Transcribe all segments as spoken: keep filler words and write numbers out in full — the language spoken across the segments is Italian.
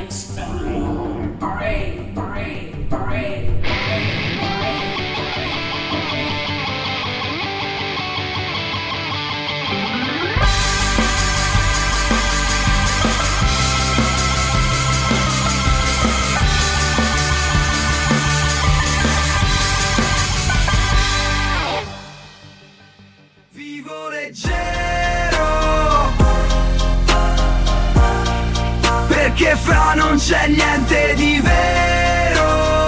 explode. Parade, parade, parade, parade, parade. Vivo leggero, perché fra non c'è niente di vero.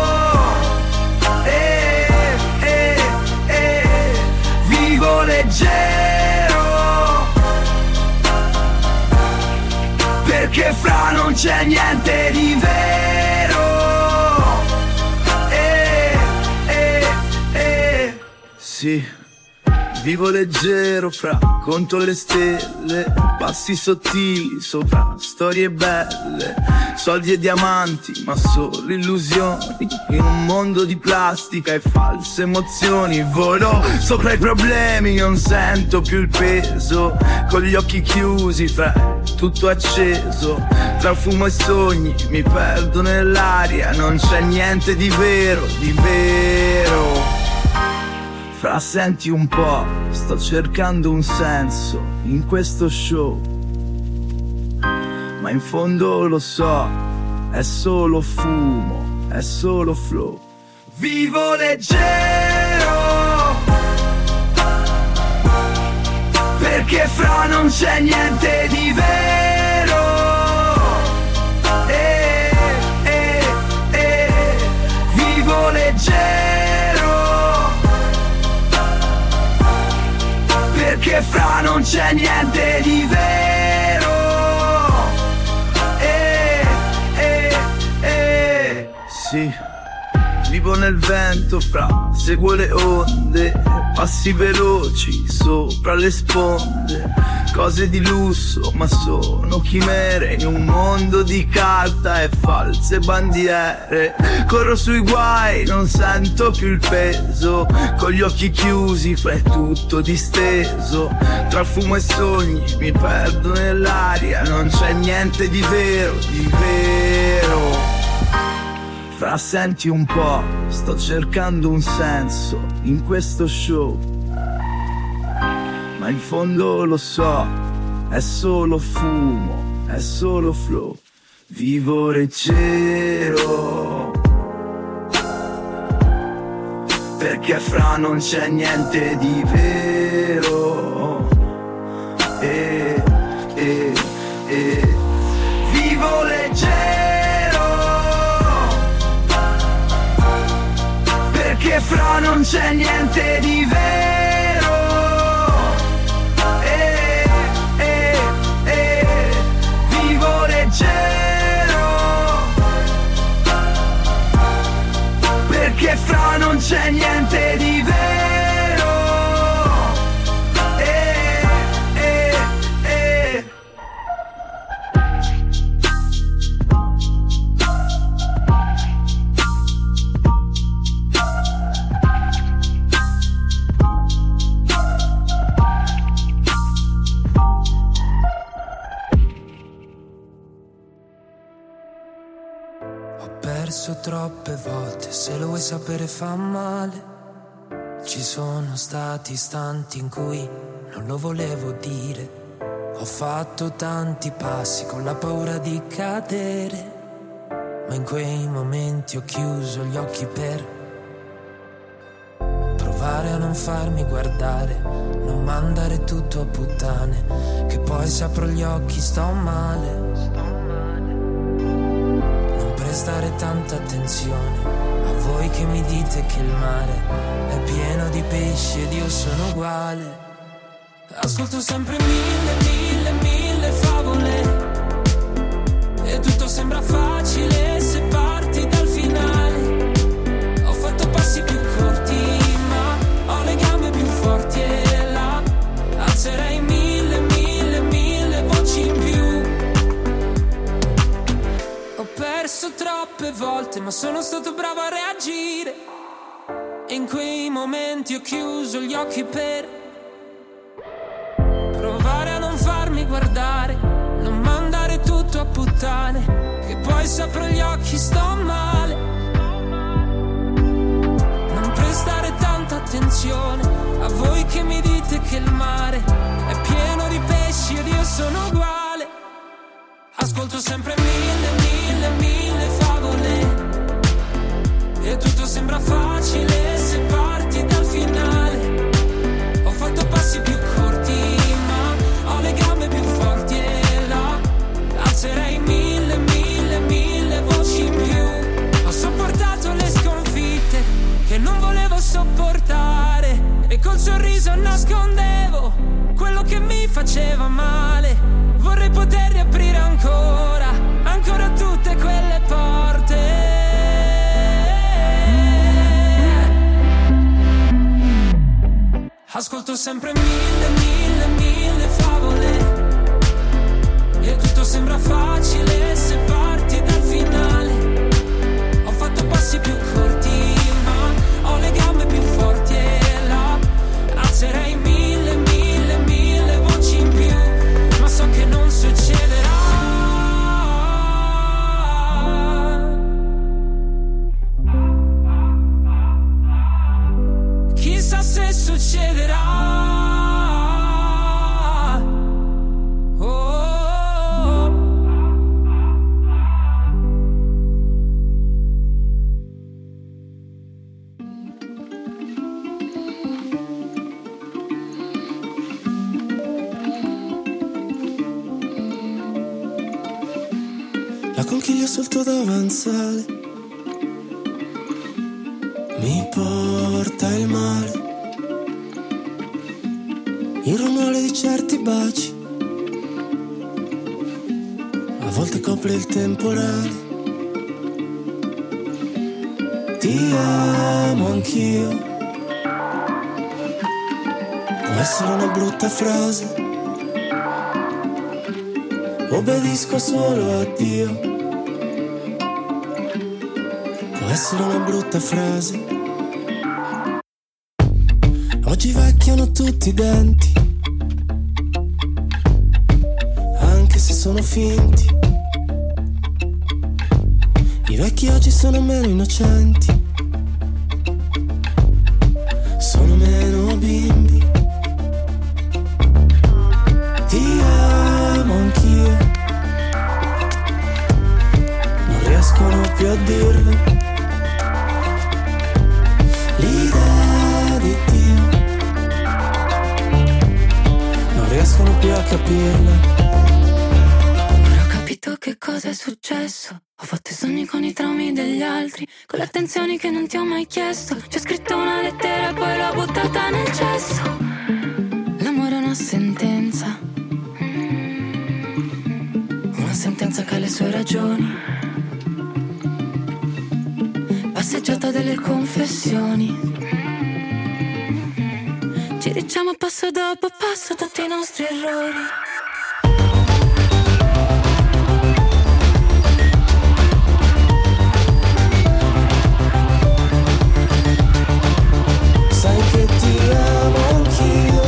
Eh, eh, eh, vivo leggero, perché fra non c'è niente di vero. Eh, eh, eh, sì. Vivo leggero fra, conto le stelle, passi sottili sopra storie belle, soldi e diamanti ma solo illusioni, in un mondo di plastica e false emozioni. Volo sopra i problemi, non sento più il peso, con gli occhi chiusi fra tutto acceso, tra fumo e sogni mi perdo nell'aria, non c'è niente di vero, di vero. Fra, senti un po', sto cercando un senso in questo show, ma in fondo lo so, è solo fumo, è solo flow. Vivo leggero, perché fra non c'è niente di vero. Eh, eh, eh, vivo leggero, perché fra non c'è niente di vero. Eh, eh, eh. Sì, vivo nel vento fra, seguo le onde, passi veloci sopra le sponde, cose di lusso ma sono chimere, in un mondo di carta e false bandiere. Corro sui guai, non sento più il peso, con gli occhi chiusi fra è tutto disteso, tra fumo e sogni mi perdo nell'aria, non c'è niente di vero, di vero. Fra, senti un po', sto cercando un senso in questo show, ma in fondo lo so, è solo fumo, è solo flow. Vivo leggero, perché fra non c'è niente di vero. Eh, eh, eh. Vivo leggero, perché fra non c'è niente di vero. Eh, eh, eh. Vivo leggero, perché fra non c'è niente di vero. Eh, eh, eh. Ho perso troppe volte, se lo vuoi sapere fa male. Ci sono stati istanti in cui non lo volevo dire. Ho fatto tanti passi con la paura di cadere, ma in quei momenti ho chiuso gli occhi per provare a non farmi guardare, non mandare tutto a puttane, che poi se apro gli occhi sto male. Prestare tanta attenzione a voi che mi dite che il mare è pieno di pesci ed io sono uguale. Ascolto sempre mille, mille, mille favole e tutto sembra facile se parti dal finale. Ho fatto passi più corti ma ho le gambe più forti e là alzerei mille, mille, mille voci in più. Ho perso troppe volte ma sono stato bravo a reagire, e in quei momenti ho chiuso gli occhi per provare a non farmi guardare, non mandare tutto a puttane, che poi se apro gli occhi sto male. Non prestare tanta attenzione a voi che mi dite che il mare è pieno di pesci ed io sono uguale. Ascolto sempre mille, mille, mille favole e tutto sembra facile se parti dal finale. Ho fatto passi più corti ma ho le gambe più forti e là alzerei mille, mille, mille voci in più. Ho sopportato le sconfitte che non volevo sopportare e col sorriso nascondevo quello che mi faceva male. Vorrei poter riaprire ancora, ancora tutte quelle porte. Ascolto sempre mille, mille, mille favole e tutto sembra facile se parti dal finale. Ho fatto passi più corti ma ho le gambe più forti e là alzerei mille, mille, mille voci in più. Ma so che non succederà. Chissà se succederà. Oh, oh, oh. La conchiglia sul tuo davanzale mi porta il mare, il rumore di certi baci a volte copre il temporale. Ti amo anch'io, può essere una brutta frase, obbedisco solo a Dio. Può essere una brutta frase. Oggi vecchiano tutti i denti, anche se sono finti. I vecchi oggi sono meno innocenti, sono meno bimbi. Ti amo anch'io, non riescono più a dirlo. L'idea di Dio non riescono più a capirla. Ora ho capito che cosa è successo. Ho fatto i sogni con i traumi degli altri, con le attenzioni che non ti ho mai chiesto. Ci ho scritto una lettera e poi l'ho buttata nel cesso. L'amore è una sentenza, una sentenza che ha le sue ragioni. Passeggiata delle confessioni, ci diciamo passo dopo passo tutti i nostri errori. Sai che ti amo anch'io,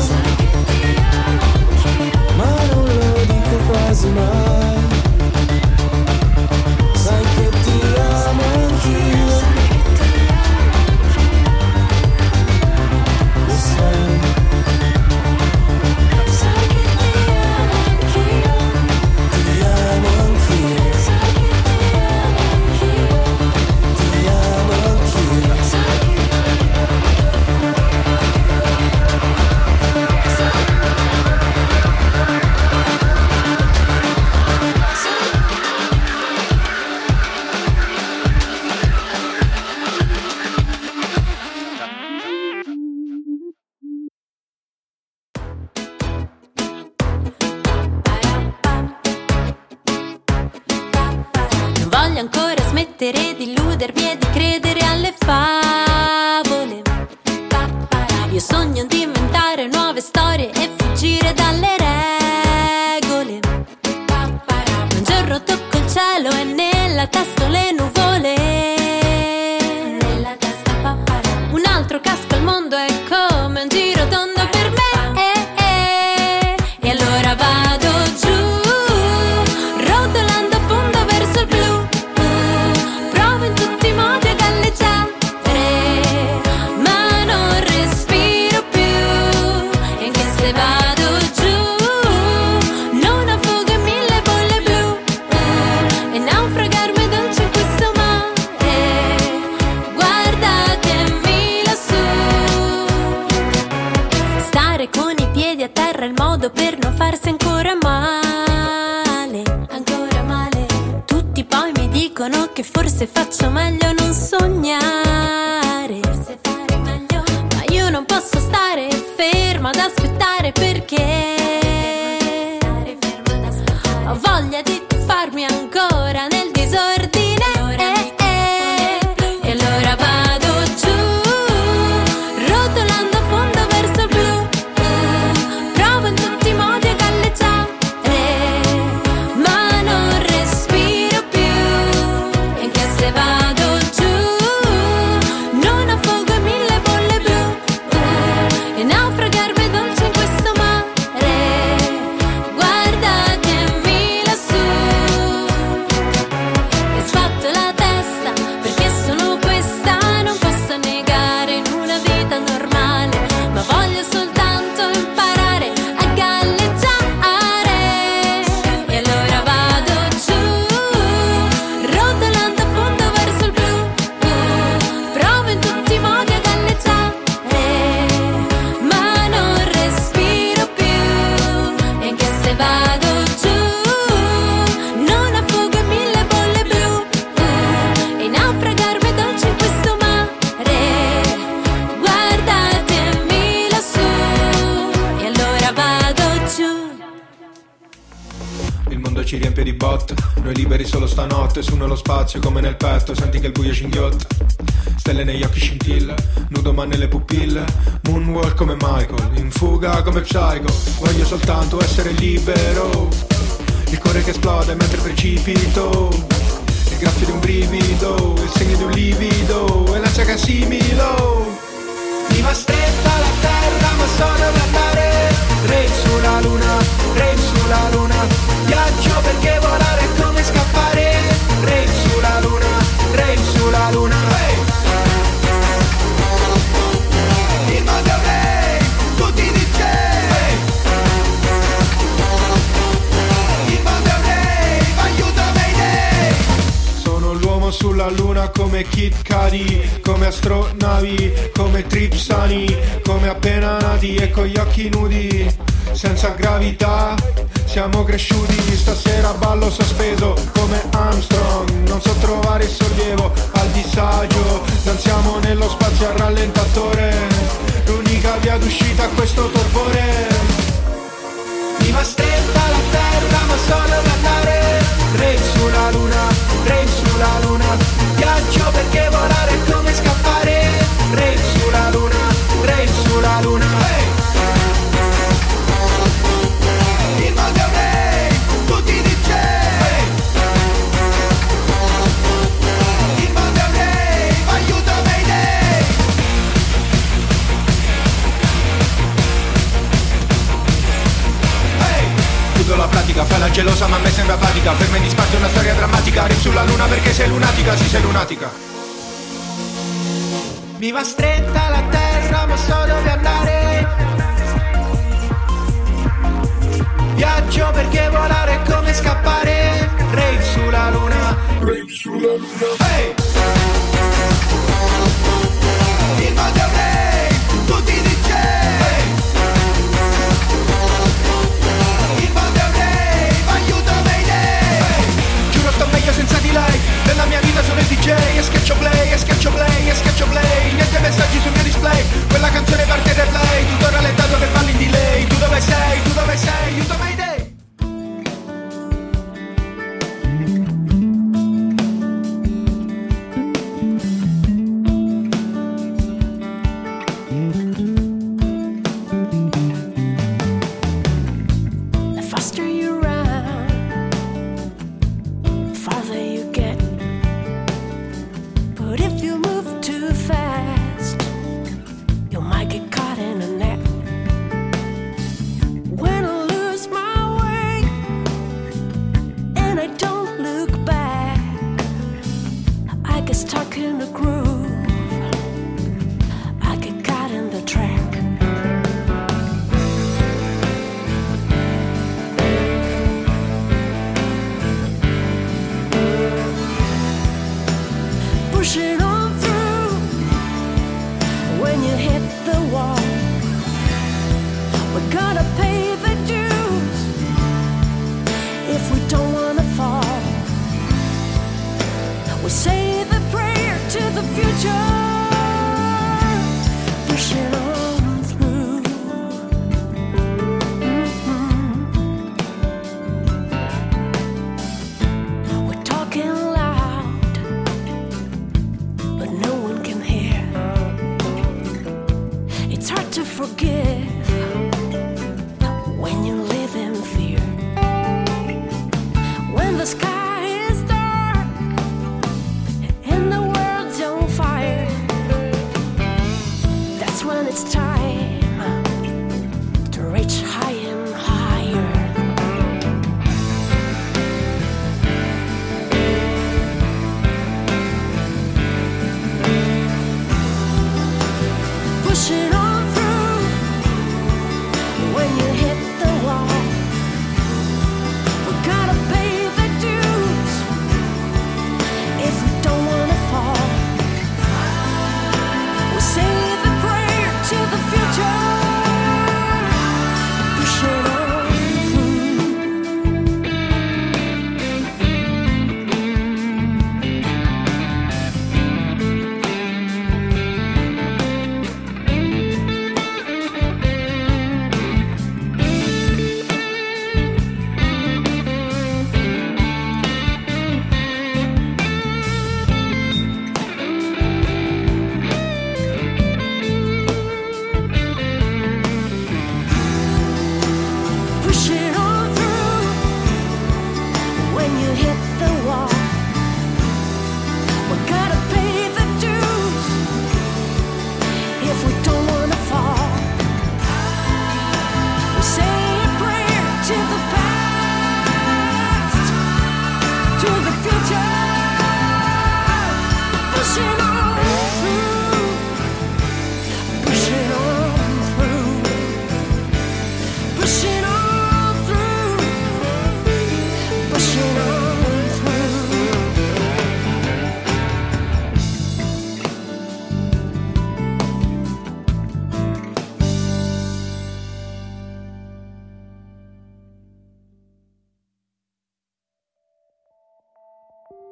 ma non lo dico quasi mai. Sai che ti amo anch'io, lo sai. Sai che ti amo anch'io, ti amo anch'io, ti amo anch'io. Non voglio ancora smettere di illudermi e di credere alle favole. Io sogno di inventare nuove storie e fuggire dalle regole. Un giorno tocco il cielo e nella testa le nuvole. Nella testa un altro casco al mondo è come un giro tondo per me. E allora vado giù, rotolando a fondo verso il blu. dicono che forse faccio meglio non sognare, forse fare meglio. Ma io non posso stare ferma ad aspettare perché ho voglia di farmi ancora nel disordine. E allora vado giù, rotolando a fondo verso il blu. Provo in tutti i modi a galleggiare, ma non respiro più. E anche se vado giù, non affogo in mille bolle blu. E naufragarmi dolce in questo mare, guardatemi lassù. E sbatto la testa perché sono questa, non posso negare in una vita normale, ma voglio soltanto imparare a galleggiare. E allora vado giù, rotolando a fondo verso il blu. Provo in tutti i modi a galleggiare, ma non respiro più. E anche se vado giù, non affogo in mille bolle blu. E naufragarmi dolce in questo mare, guardatemi lassù. E allora vado giù. Il mondo ci riempie di botte, noi liberi solo stanotte, su nello spazio come nel petto, senti che il buio ci inghiotta. Stelle negli occhi scintille, nudo ma nelle pupille, moonwalk come Michael, in fuga come Psycho. Voglio soltanto essere libero, il cuore che esplode mentre precipito, il graffio di un brivido, il segno di un livido, e lancia che assimilo. Mi va stretta la terra ma so dove andare, rave sulla luna, rave sulla luna. Viaggio perché volare è come scappare, rave sulla luna, rave sulla luna. Hey! Il mondo è rave, tutti i D J. Hey! Il mondo è rave, aiuto Mayday. Sono l'uomo sulla luna come Kid Cudi, come astronavi, come Tripsani, come appena nati e con gli occhi nudi, senza gravità. Siamo cresciuti, stasera ballo sospeso come Armstrong. Non so trovare il sollievo al disagio, danziamo nello spazio al rallentatore, l'unica via d'uscita a questo torpore. Mi va stretta la terra ma so dove andare, rave sulla luna, rave sulla luna. Viaggio perché volare è come scappare, rave sulla luna, rave sulla luna. Hey! Il mondo è rave, tutti i D J. Hey! Il mondo è rave, aiuto Mayday. Hey! Chiudo la pratica, fai la gelosa ma a me sembra apatica. Ferma in disparte una storia drammatica, rave sulla luna perché sei lunatica, sì sei lunatica. Mi va stretta la terra ma so dove andare, viaggio perché volare è come scappare, rave sulla luna, rave sulla luna. Hey! Il mondo è rave, tutti i D J. Hey! Il mondo è rave, aiuto Mayday. Hey! Giuro sto meglio senza di lei, nella mia vita sono il D J. E schiaccio play, e schiaccio play, e schiaccio play. Niente messaggi sul mio display, quella canzone parte replay. Tutto rallentato che balli in delay. Tu dove sei, tu dove sei, aiuto Mayday.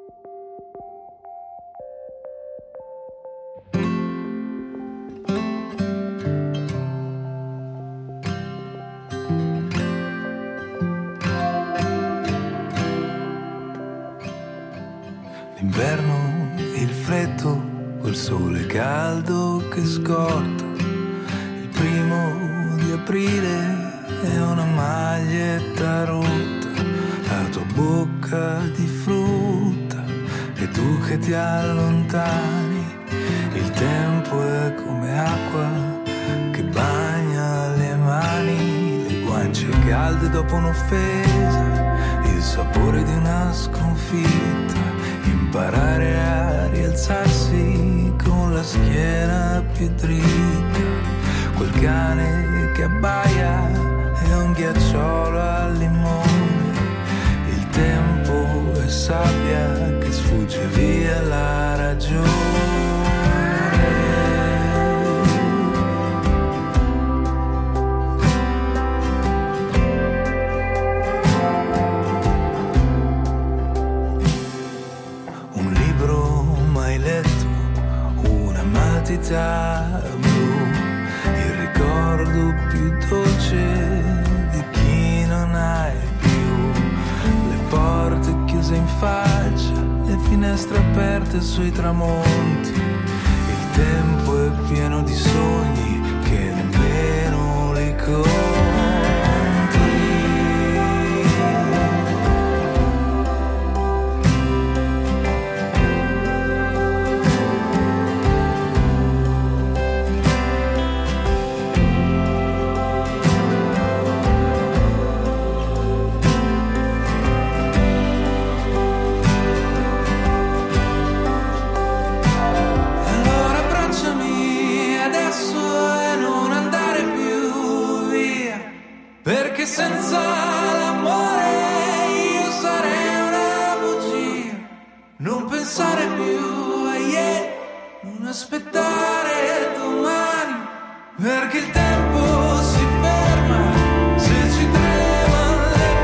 L'inverno, il freddo, quel sole caldo che scotta. Il primo di aprile è una maglietta rotta. La tua bocca di frutta e tu che ti allontani. Il tempo è come acqua che bagna le mani, le guance calde dopo un'offesa, il sapore di una sconfitta. Imparare a rialzarsi con la schiena più dritta. Quel cane che abbaia è un ghiacciolo al limone. Il tempo è sabbia che sfugge via la ragione. Blu, il ricordo più dolce di chi non hai più. Le porte chiuse in faccia, le finestre aperte sui tramonti. Il tempo è pieno di sogni che nemmeno li conti. Senza l'amore io sarei una bugia. Non pensare più a ieri, non aspettare domani, perché il tempo si ferma se ci tremano le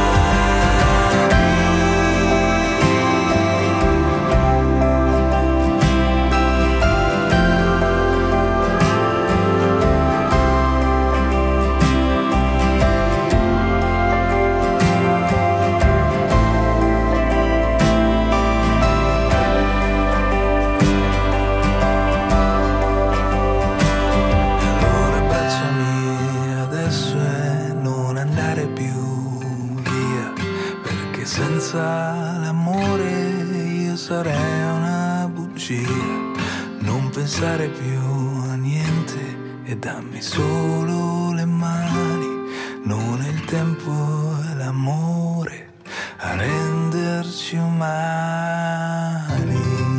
sarei una bugia. Non pensare più a niente e dammi solo le mani. Non è il tempo e l'amore a renderci umani.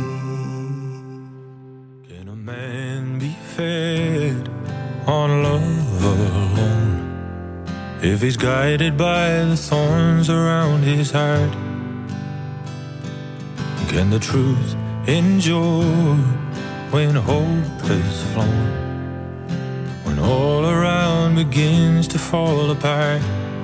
Can a man be fed on love alone if he's guided by the thorns around his heart? Can the truth endure when hope has flown, when all around begins to fall apart?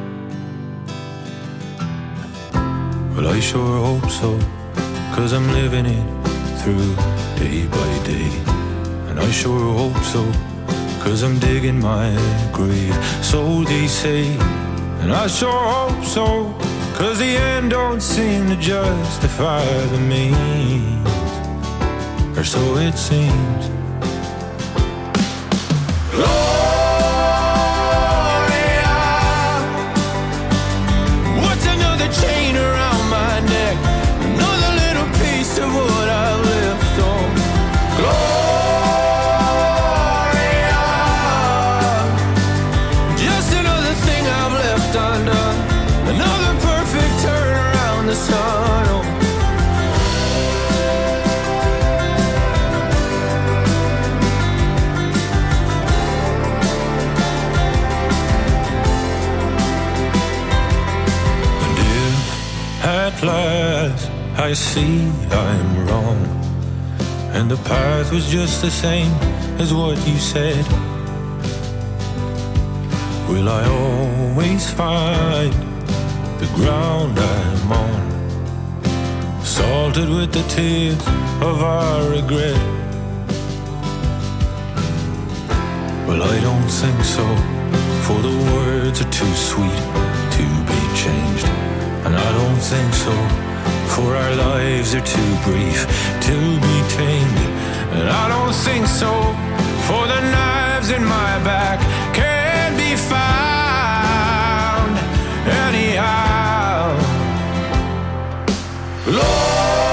Well, I sure hope so, 'cause I'm living it through day by day. And I sure hope so, 'cause I'm digging my grave, so they say. And I sure hope so, 'cause the end don't seem to justify the means, or so it seems. Gloria, what's another chain around my neck? Another little piece of what I've left on. Gloria, just another thing I've left undone. Another perfect turn around the sun. Oh. And if at last I see I'm wrong, and the path was just the same as what you said, will I always find the ground I'm on salted with the tears of our regret. Well, I don't think so, for the words are too sweet to be changed. And I don't think so, for our lives are too brief to be tamed. And I don't think so, for the knives in my back can't be found anyhow. Lord,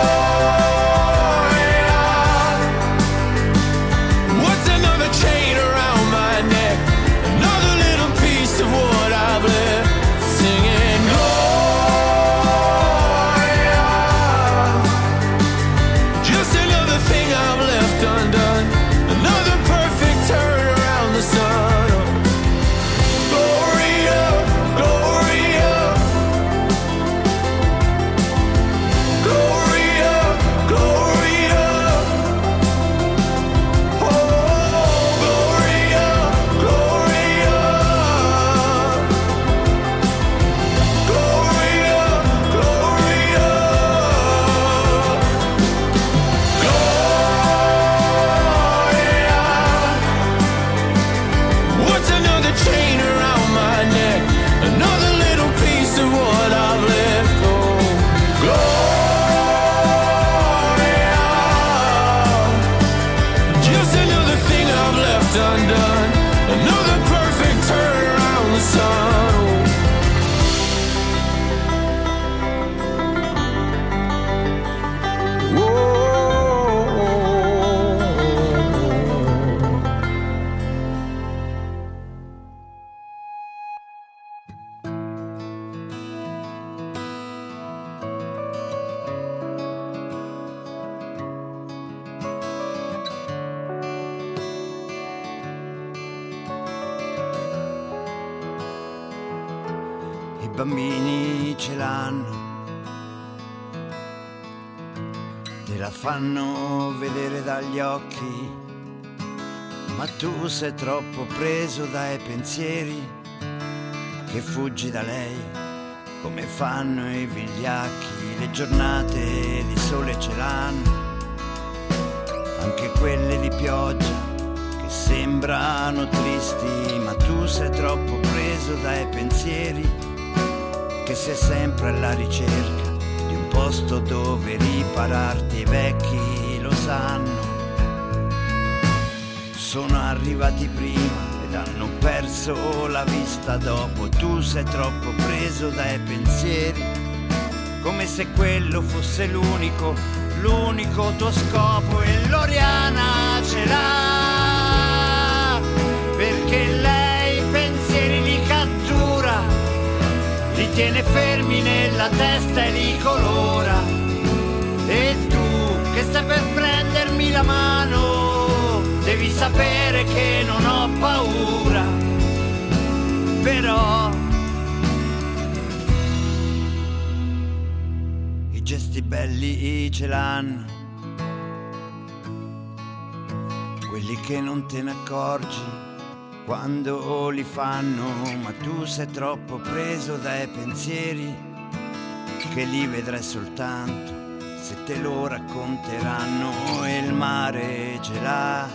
I bambini ce l'hanno, te la fanno vedere dagli occhi, ma tu sei troppo preso dai pensieri che fuggi da lei come fanno i vigliacchi. Le giornate di sole ce l'hanno, anche quelle di pioggia che sembrano tristi, ma tu sei troppo preso dai pensieri che sei sempre alla ricerca di un posto dove ripararti. I vecchi lo sanno, sono arrivati prima ed hanno perso la vista dopo. Tu sei troppo preso dai pensieri, come se quello fosse l'unico, l'unico tuo scopo. E Loriana ce l'ha, perché lei i pensieri li cattura, li tiene fermi nella testa e li colora. E tu che stai per prendermi la mano, devi sapere che non ho paura, però i gesti belli ce l'hanno, quelli che non te ne accorgi quando li fanno, ma tu sei troppo preso dai pensieri che li vedrai soltanto se te lo racconteranno. E il mare ce l'ha,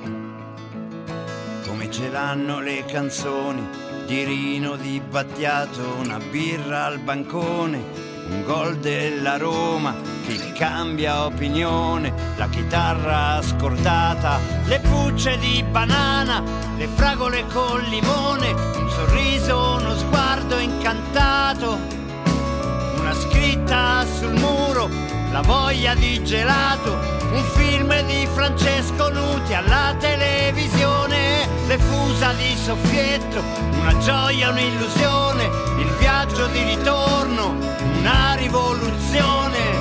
come ce l'hanno le canzoni di Rino Di Battiato, una birra al bancone, un gol della Roma, chi cambia opinione, la chitarra scordata, le bucce di banana, le fragole col limone, un sorriso, uno sguardo incantato, una scritta sul muro, la voglia di gelato, un film di Francesco Nuti alla televisione, le fusa di soffietto, una gioia, un'illusione, il viaggio di ritorno, una rivoluzione.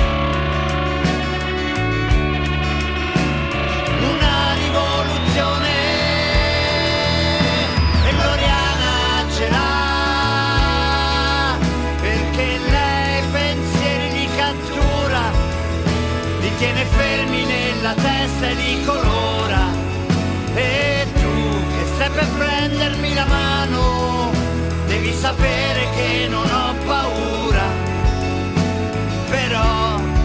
Una rivoluzione. E Gloriana ce l'ha, perché lei pensieri li cattura, li tiene fermi nella testa e li colora. E tu che stai per prendermi la mano, devi sapere che non ho paura, però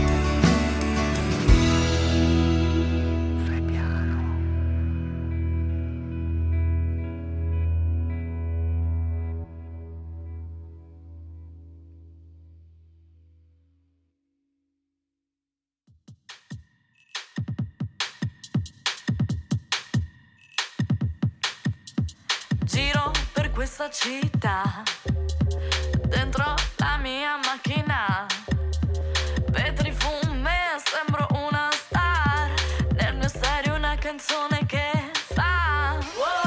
questa città, dentro la mia macchina, vetri fume, sembro una star, nel mio stereo una canzone che fa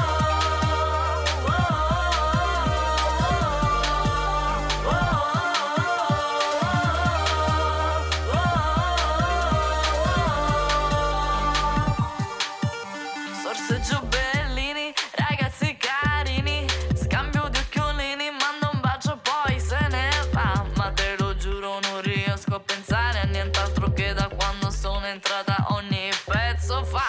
sorseggio bellini, ragazzi carini, scambio di occhiolini, mando un bacio poi se ne va. Ma te lo giuro non riesco a pensare a nient'altro che da quando sono entrata ogni pezzo fa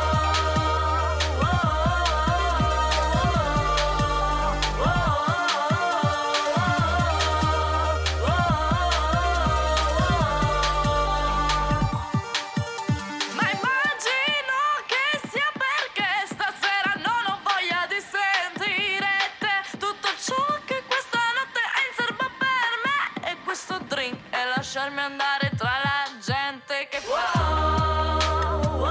ma immagino che sia perché stasera non ho voglia di sentire te. Tutto ciò che questa notte è in serbo per me è questo drink e lasciarmi andare tra la gente che fa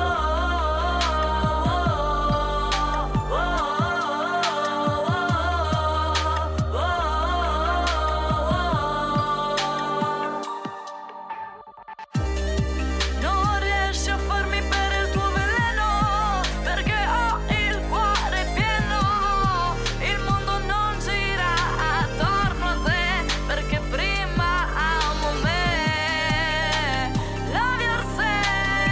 non riesci a farmi bere il tuo veleno perché ho il cuore pieno. Il mondo non gira attorno a te perché prima amo me. Love yourself,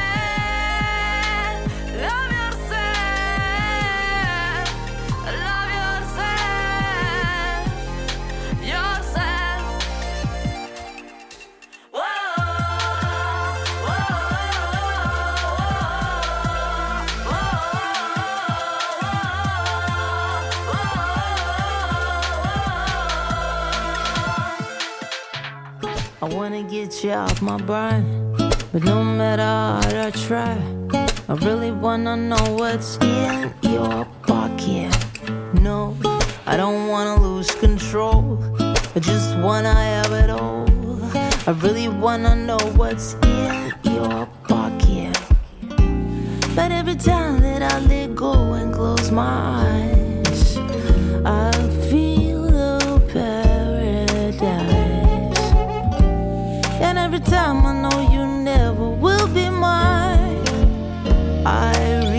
love yourself, love yourself, yourself. Whoa, whoa, I wanna get you off my brain, but no matter how I try, I really wanna know what's in your pocket. No, I don't wanna lose control, I just wanna have it all. I really wanna know what's in your pocket. But every time that I let go and close my eyes, I feel the paradise. And every time I know you never will be mine, I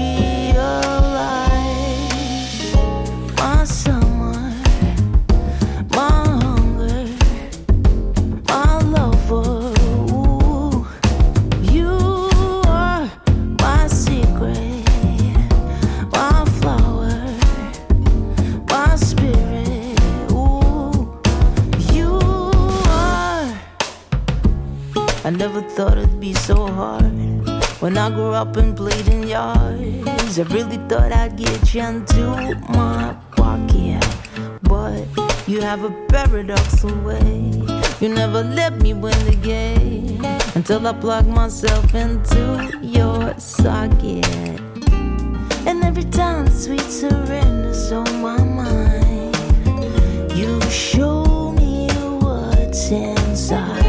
realize my summer, my hunger, my lover. Ooh, you are my secret, my flower, my spirit. Ooh, you are. I never thought it'd be so hard when I grew up and played in yards. I really thought I'd get you into my pocket, but you have a paradoxical way. You never let me win the game until I plug myself into your socket. And every time the sweet surrender's on my mind, you show me what's inside.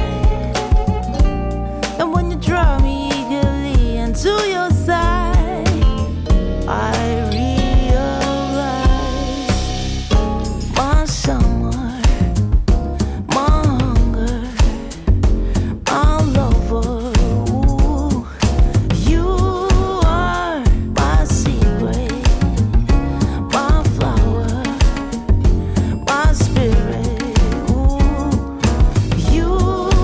And when you draw me eagerly into your side, I realize my summer, my hunger, my lover. Ooh, you are my secret, my flower, my spirit. Ooh, you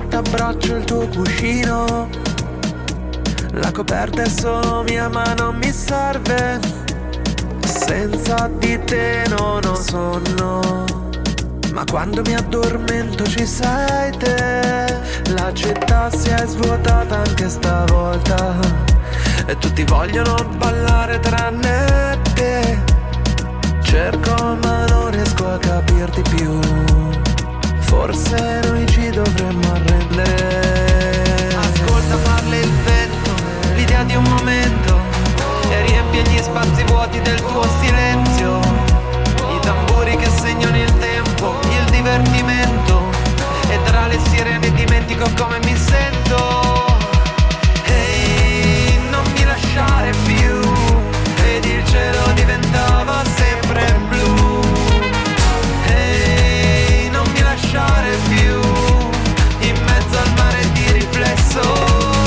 t'abbraccio il tuo cuscino. La coperta è solo mia ma non mi serve. Senza di te non ho sonno, ma quando mi addormento ci sei te. La città si è svuotata anche stavolta e tutti vogliono ballare tranne te. Cerco ma non riesco a capirti più. Forse noi ci dovremmo arrendere. Ascolta, parla il vento, l'idea di un momento, e riempie gli spazi vuoti del tuo silenzio. I tamburi che segnano il tempo, il divertimento, e tra le sirene dimentico come mi sento. Ehi, non mi lasciare più, ed il cielo diventava sempre blu. Ehi, non mi lasciare più, in mezzo al mare di riflesso.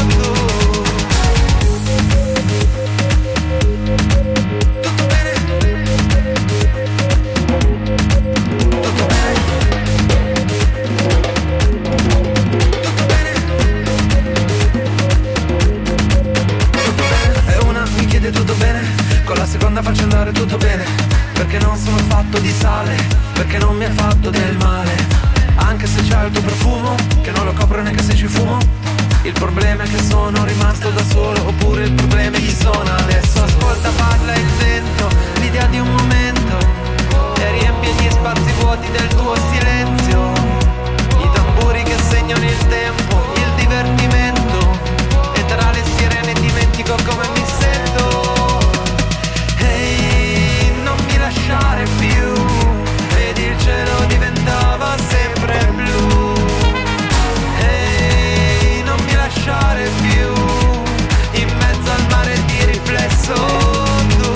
Tutto bene, con la seconda faccio andare tutto bene, perché non sono fatto di sale, perché non mi ha fatto del male. Anche se c'è il tuo profumo, che non lo copro neanche se ci fumo. Il problema è che sono rimasto da solo, oppure il problema è chi sono adesso. Ascolta, parla il vento, l'idea di un momento, e riempie gli spazi vuoti del tuo silenzio. I tamburi che segnano il tempo, il divertimento, e tra le sirene dimentico come mi sento. Ehi, non mi lasciare più, ed il cielo diventava sempre blu. Ehi, non mi lasciare più, in mezzo al mare di riflesso tu.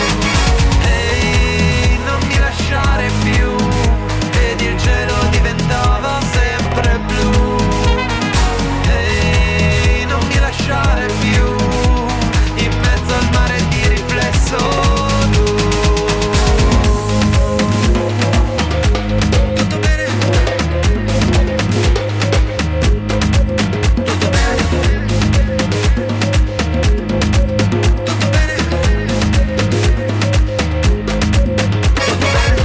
Ehi, non mi lasciare più, ed il cielo diventava sempre blu. Ehi, non mi lasciare più, in mezzo al mare di riflesso tu. Tutto bene? Tutto bene? Tutto bene? Tutto bene?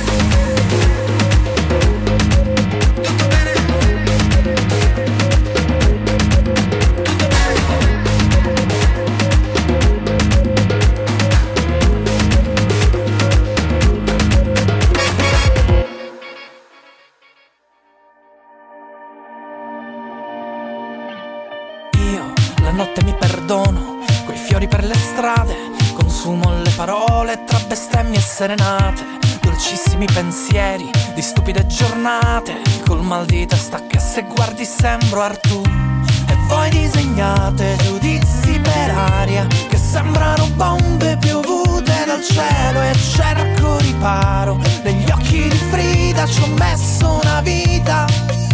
Tutto bene? Tutto bene? Io la notte mi perdono, coi fiori per le strade, consumo le parole tra bestemmie e serenate, dolcissimi pensieri di stupide giornate, col mal di testa che se guardi sembro Artù. E voi disegnate giudizi per aria che sembrano bombe piovute dal cielo, e cerco riparo negli occhi di Frida, ci ho messo una vita.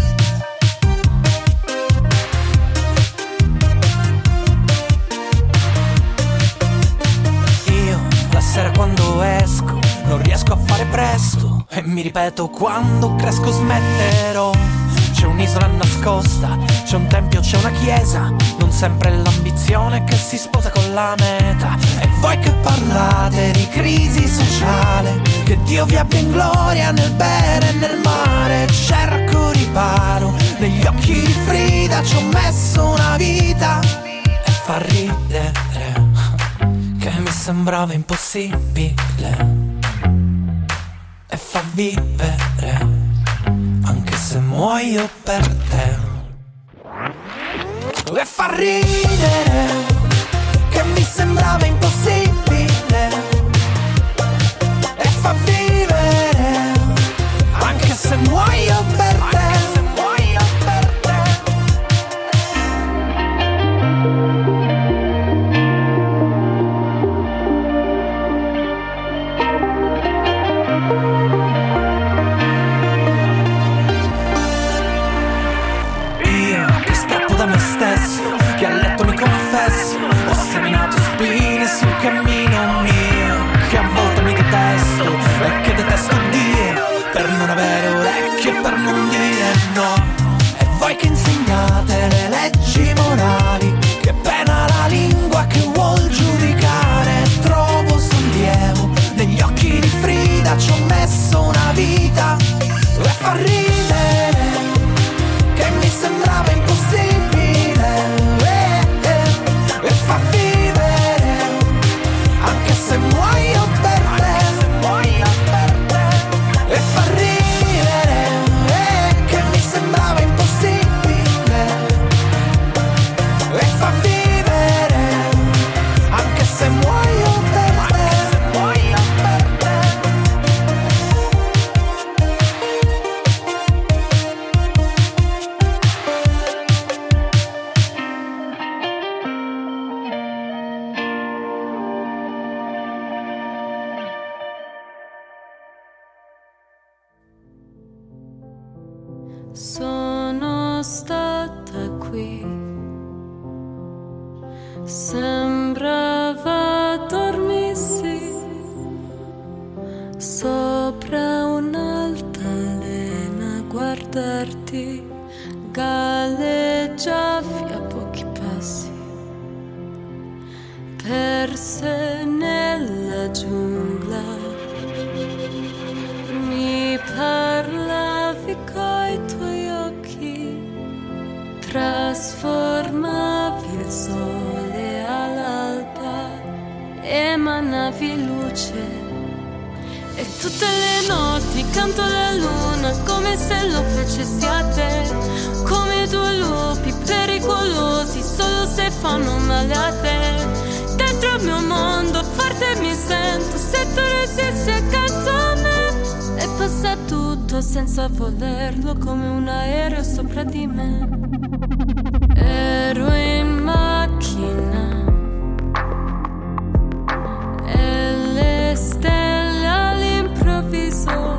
Io la sera quando esco non riesco a fare presto, e mi ripeto quando cresco smetterò. C'è un'isola nascosta, c'è un tempio, c'è una chiesa, non sempre è l'ambizione che si sposa con la meta. E voi che parlate di crisi sociale, che Dio vi abbia in gloria nel bene e nel mare, cerco riparo negli occhi di Frida, ci ho messo una vita. E fa ridere che mi sembrava impossibile, e fa vivere anche se muoio per te. E fa ridere che mi sembrava impossibile, e fa vivere anche se muoio per te. Che a letto mi confesso, ho seminato spine sul cammino mio, che a volte mi detesto e che detesto Dio, per non avere orecchie, per non dire no. E voi che insegnate qui. Sembrava dormissi sopra un'altalena a guardarti, galleggiavi a pochi passi, perse nella giungla. Mi parlavi coi tuoi occhi, trasformavi il sole all'alba, emanavi luce. E tutte le notti canto la luna come se lo facessi a te, come due lupi pericolosi solo se fanno male a te. Dentro il mio mondo forte mi sento, se tu resisti accanto a me. E passa tutto senza volerlo come un aereo sopra di me. Ero in macchina e le stelle all'improvviso,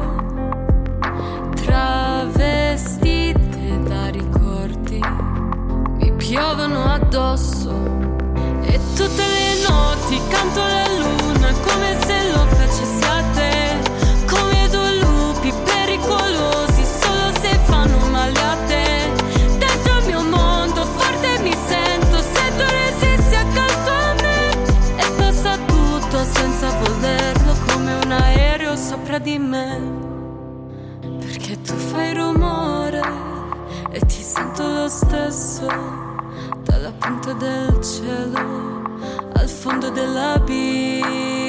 travestite da ricordi, mi piovono addosso. E tutte le notti canto la luna come se lo facessi a te, come due lupi pericolosi solo se fanno male a te. Dentro il mio mondo forte mi sento, se tu resisti accanto a me. E passa tutto senza volerlo come un aereo sopra di me, perché tu fai rumore e ti sento lo stesso, dalla punta del cielo al fondo dell'abisso,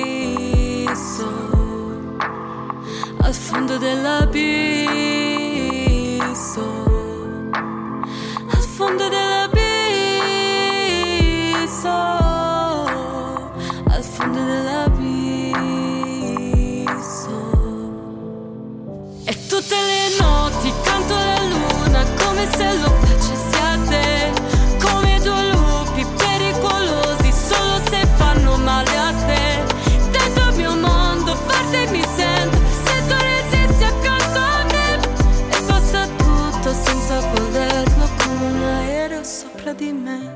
al fondo dell'abisso, al fondo dell'abisso, al fondo dell'abisso. E tutte le notti canto la luna come se lo facessi a te, come due lupi pericolosi solo se fanno male a te. Dentro il mio mondo forte mi sento, se tu resisti accanto a me. E passa tutto senza volerlo come un aereo sopra di me.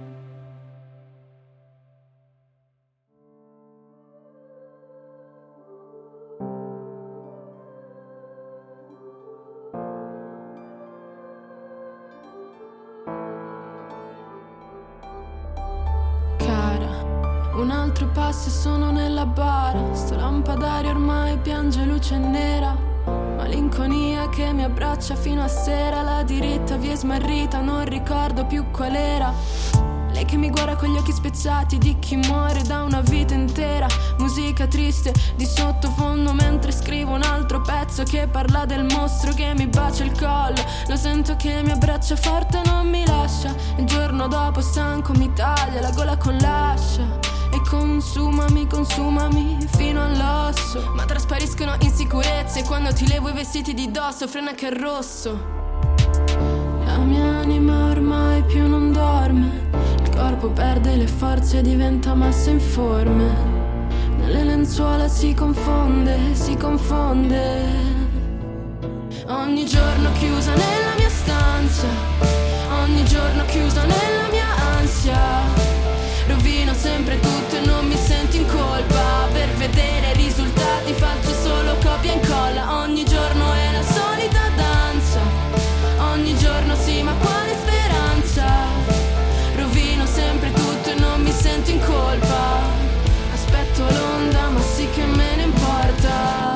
Un altro passo e sono nella bara, sto lampadario ormai piange luce nera, malinconia che mi abbraccia fino a sera, la diritta via smarrita, non ricordo più qual era. Lei che mi guarda con gli occhi spezzati di chi muore da una vita intera, musica triste di sottofondo mentre scrivo un altro pezzo che parla del mostro che mi bacia il collo. Lo sento che mi abbraccia forte e non mi lascia, il giorno dopo stanco mi taglia la gola con l'ascia e consumami, consumami fino all'osso. Ma traspariscono insicurezze quando ti levo i vestiti di dosso, frena che è rosso. La mia anima ormai più non dorme, il corpo perde le forze e diventa massa informe, nelle lenzuola si confonde, si confonde. Ogni giorno chiusa nella mia stanza, ogni giorno chiusa nella mia ansia, rovino sempre tutto e non mi sento in colpa, per vedere risultati faccio solo copia e incolla. Ogni giorno è la solita danza, ogni giorno sì ma quale speranza, rovino sempre tutto e non mi sento in colpa, aspetto l'onda ma sì che me ne importa.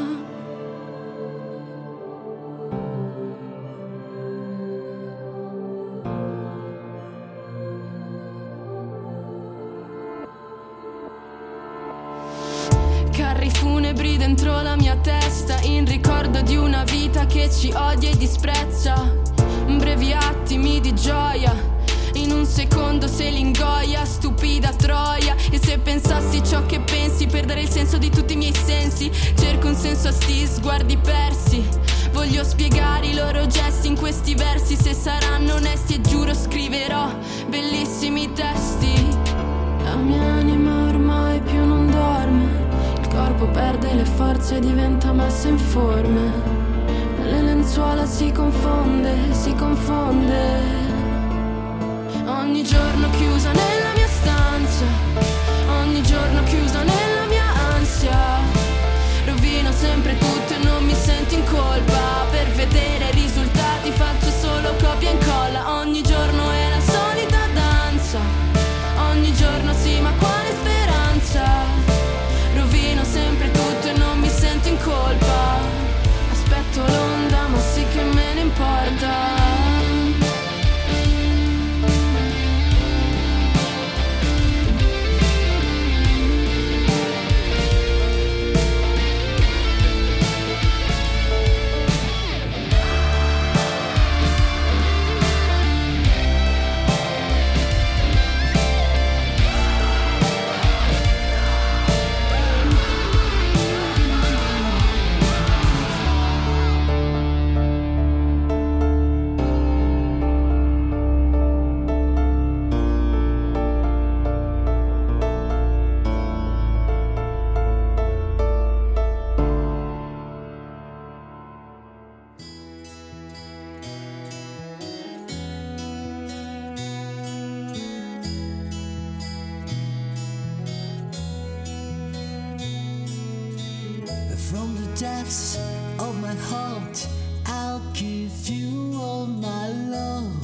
Carri funebri dentro la mia testa, in ricordo di una vita che ci odia e disprezza, brevi attimi di gioia, in un secondo se li ingoia, stupida troia. E se pensassi ciò che pensi per dare il senso di tutti i miei sensi, cerco un senso a sti sguardi persi, voglio spiegare i loro gesti in questi versi, se saranno onesti e giuro scriverò bellissimi testi. La mia anima ormai più non dorme, il corpo perde le forze e diventa massa informe, nelle lenzuola si confonde, si confonde. depths of my heart, I'll give you all my love.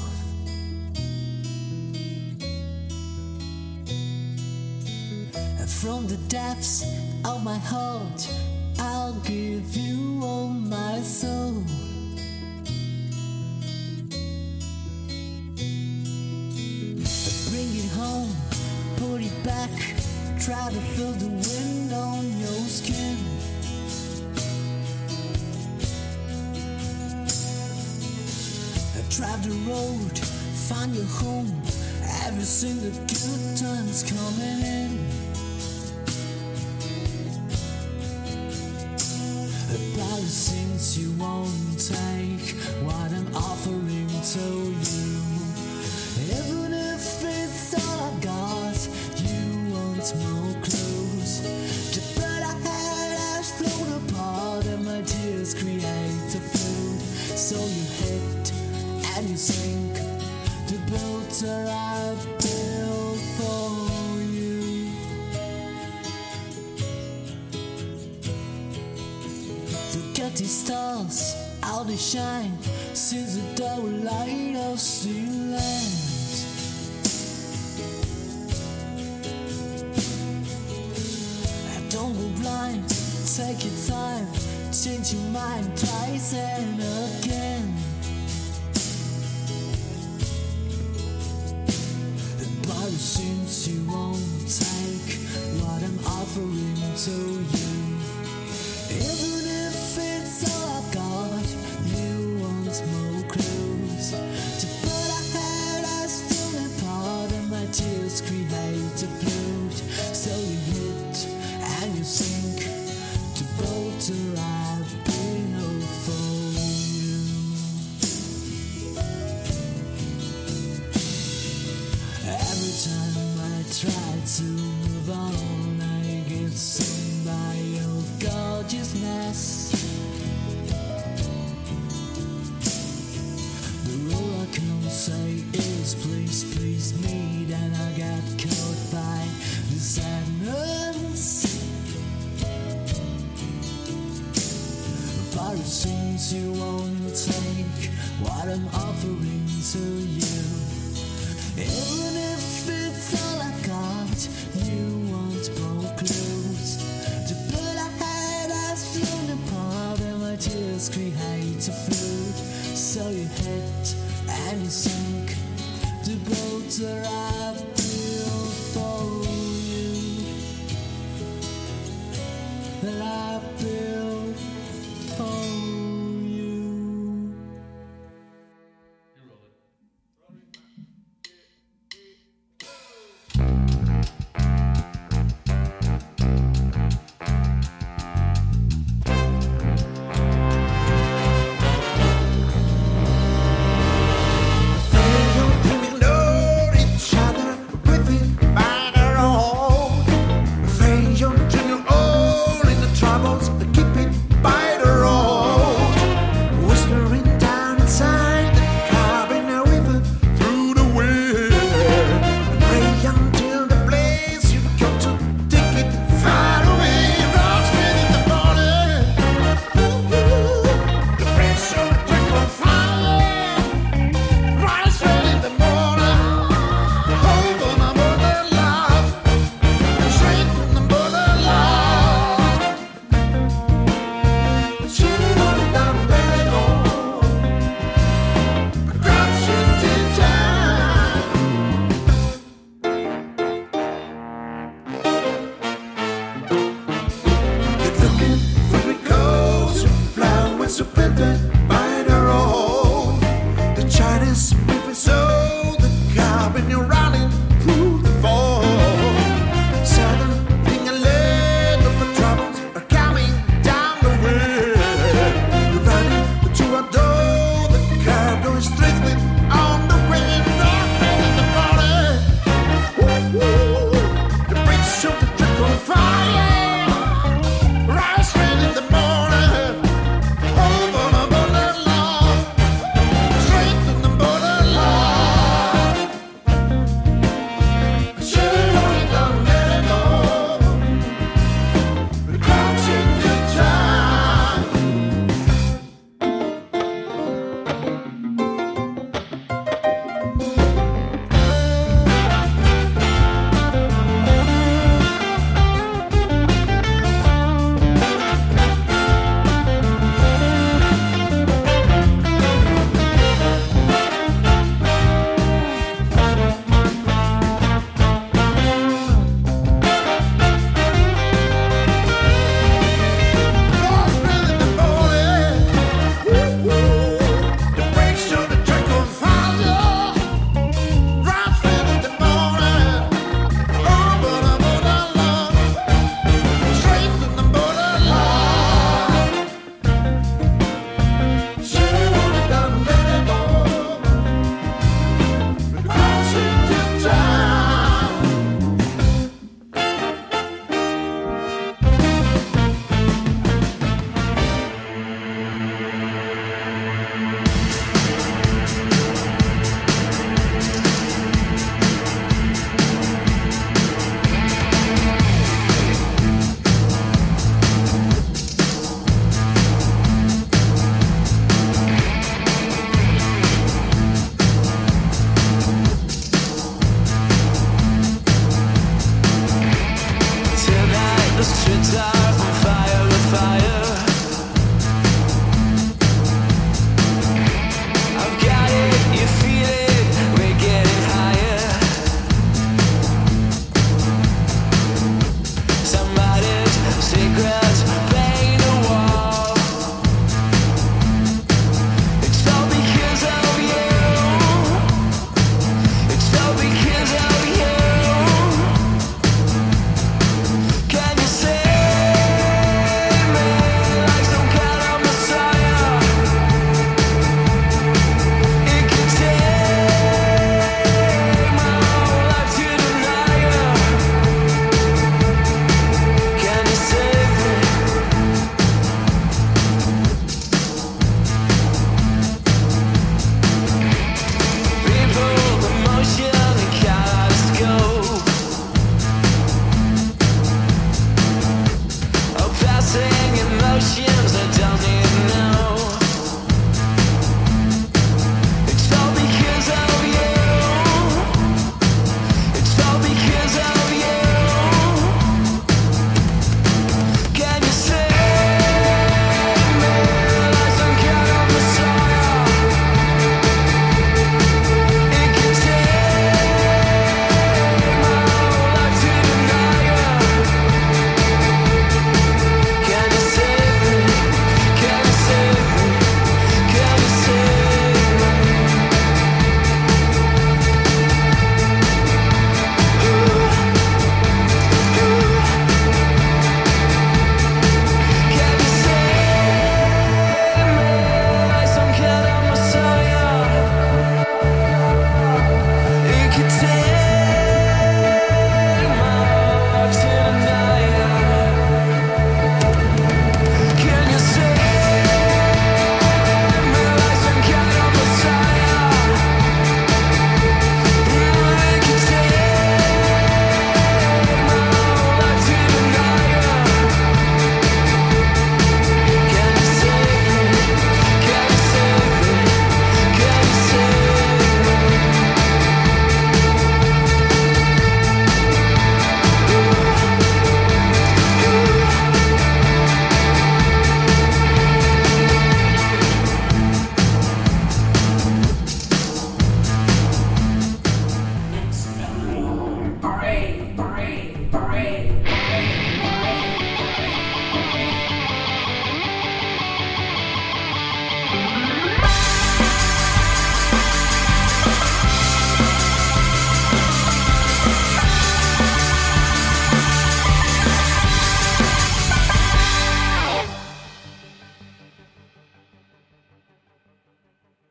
And from the depths of my heart, I'll give you all my soul. Bring it home, put it back, try to feel the wind on your skin. Drive the road, find your home, every single good time's coming in. But it seems you won't take what I'm offering to you. Even if it's all I got, you want more clothes. The bird I had has flown apart and my tears create a flood. So you hit and you sink the boat that I built for you. Look at these stars, how they shine since the day we light us to land. Don't go blind, take your time, change your mind twice and again. But it seems you won't take what I'm offering to you. Even if it's all I got, you want more clothes. To put a head as falling apart and my tears create a flood. So you hit and you sink to boat or I've been for you. Every time I try to move on, I get stung by your gorgeousness. The all I can say is please, please me. Then I got caught by the sadness. But it seems you won't take what I'm offering to you. Even if it's all I got, you want more clothes. The bird I had has flown apart and my tears create a flood. So you hit and you sink the boat that I built for you. That I